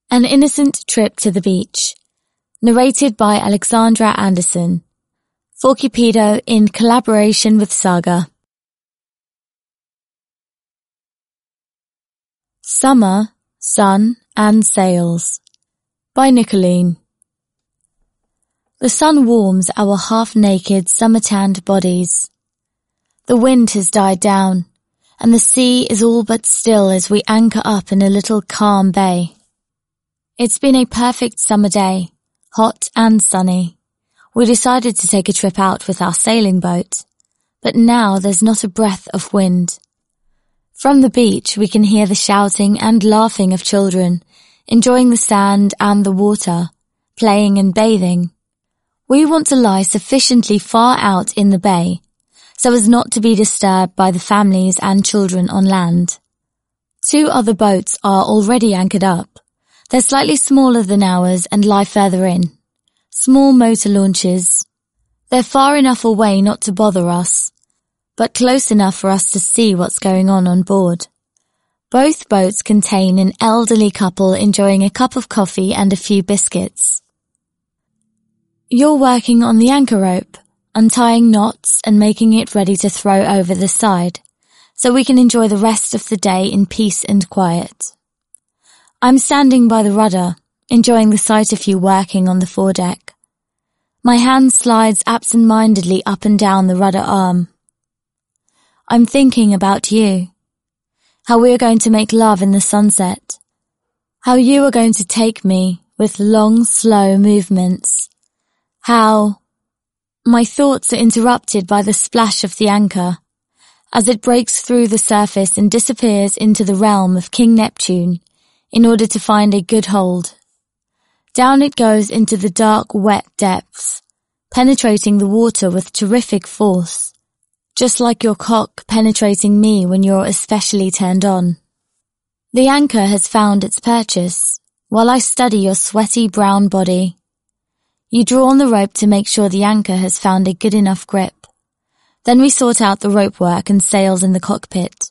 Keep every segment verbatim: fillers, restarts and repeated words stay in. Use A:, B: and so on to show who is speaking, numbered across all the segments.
A: An Innocent Trip to the Beach, narrated by Alexandra Anderson, for Cupido in collaboration with Saga. Summer, Sun and Sails, by Nicolene. The sun warms our half-naked, summer-tanned bodies. The wind has died down, and the sea is all but still as we anchor up in a little calm bay. It's been a perfect summer day, hot and sunny. We decided to take a trip out with our sailing boat, but now there's not a breath of wind. From the beach we can hear the shouting and laughing of children, enjoying the sand and the water, playing and bathing. We want to lie sufficiently far out in the bay, so as not to be disturbed by the families and children on land. Two other boats are already anchored up. They're slightly smaller than ours and lie further in. Small motor launches. They're far enough away not to bother us, but close enough for us to see what's going on on board. Both boats contain an elderly couple enjoying a cup of coffee and a few biscuits. You're working on the anchor rope, untying knots and making it ready to throw over the side, so we can enjoy the rest of the day in peace and quiet. I'm standing by the rudder, enjoying the sight of you working on the foredeck. My hand slides absent-mindedly up and down the rudder arm. I'm thinking about you, how we are going to make love in the sunset, how you are going to take me with long, slow movements, how... My thoughts are interrupted by the splash of the anchor, as it breaks through the surface and disappears into the realm of King Neptune, in order to find a good hold. Down it goes into the dark, wet depths, penetrating the water with terrific force, just like your cock penetrating me when you're especially turned on. The anchor has found its purchase, while I study your sweaty brown body. You draw on the rope to make sure the anchor has found a good enough grip. Then we sort out the rope work and sails in the cockpit.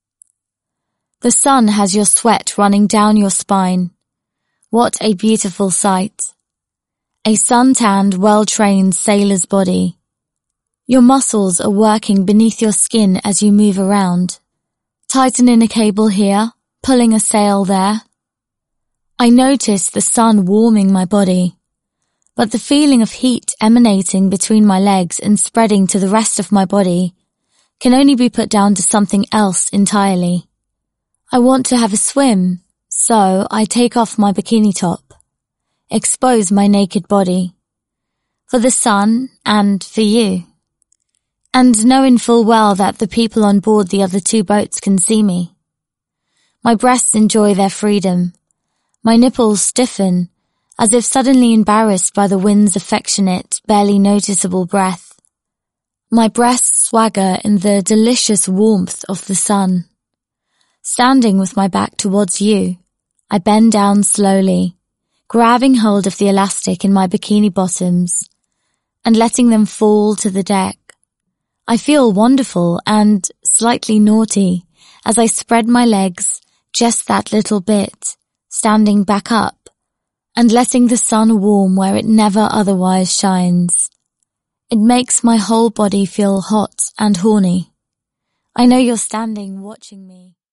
A: The sun has your sweat running down your spine. What a beautiful sight. A sun-tanned, well-trained sailor's body. Your muscles are working beneath your skin as you move around. Tightening a cable here, pulling a sail there. I notice the sun warming my body, but the feeling of heat emanating between my legs and spreading to the rest of my body can only be put down to something else entirely. I want to have a swim, so I take off my bikini top, expose my naked body, for the sun and for you, and knowing full well that the people on board the other two boats can see me. My breasts enjoy their freedom. My nipples stiffen, as if suddenly embarrassed by the wind's affectionate, barely noticeable breath. My breasts swagger in the delicious warmth of the sun. Standing with my back towards you, I bend down slowly, grabbing hold of the elastic in my bikini bottoms and letting them fall to the deck. I feel wonderful and slightly naughty as I spread my legs just that little bit, standing back up and letting the sun warm where it never otherwise shines. It makes my whole body feel hot and horny. I know you're standing watching me.